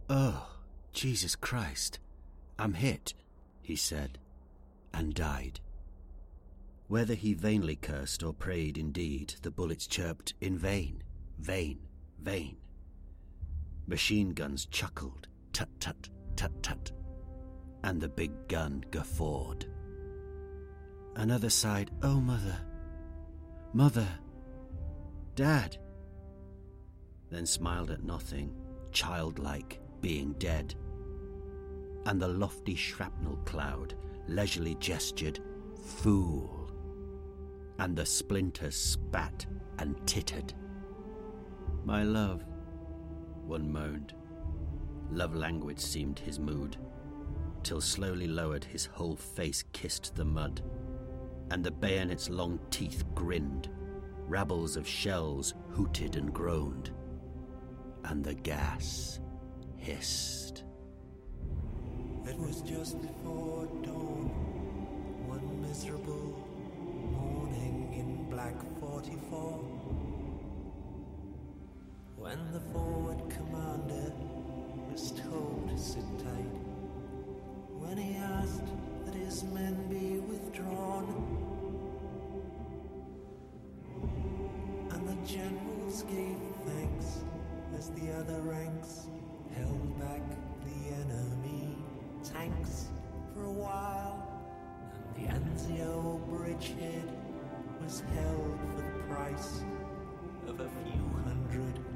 "Oh, Jesus Christ, I'm hit," he said, and died. Whether he vainly cursed or prayed indeed, the bullets chirped in vain, vain, vain. Machine guns chuckled, tut-tut, tut-tut, and the big gun guffawed. Another sighed, "Oh, Mother, Mother, Dad," then smiled at nothing, childlike, being dead. And the lofty shrapnel cloud leisurely gestured, "Fool," and the splinters spat and tittered. "My love," one moaned. Love language seemed his mood, till slowly lowered his whole face kissed the mud, and the bayonet's long teeth grinned, rabbles of shells hooted and groaned, and the gas hissed. It was just before dawn, one miserable morning in Black 44, when the forward commander was told to sit tight, when he asked that his men be withdrawn, and the generals gave thanks as the other ranks held back the enemy tanks for a while, and the Anzio bridgehead was held for the price of a few hundred